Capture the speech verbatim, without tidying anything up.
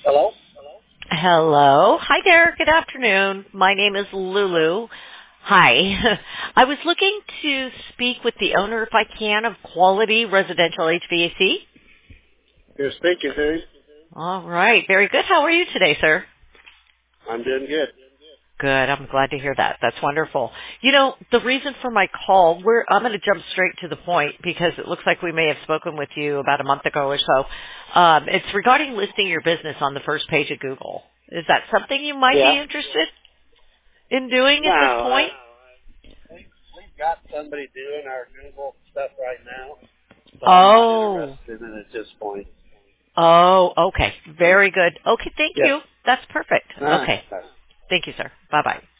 Hello? Hello. Hi there. Good afternoon. My name is Lulu. Hi. I was looking to speak with the owner, if I can, of Quality Residential H V A C. You're speaking to him. All right. Very good. How are you today, sir? I'm doing good. Good. I'm glad to hear that. That's wonderful. You know, the reason for my call, we're, I'm going to jump straight to the point because it looks like we may have spoken with you about a month ago or so. Um, it's regarding listing your business on the first page of Google. Is that something you might Yeah. be interested in doing No, at this I, point? we, we've got somebody doing our Google stuff right now, so I'm not Oh, interested in it at this point. oh, okay. Very good. Okay, thank Yes. you. That's perfect. Uh, Okay. Thank you, sir. Bye-bye.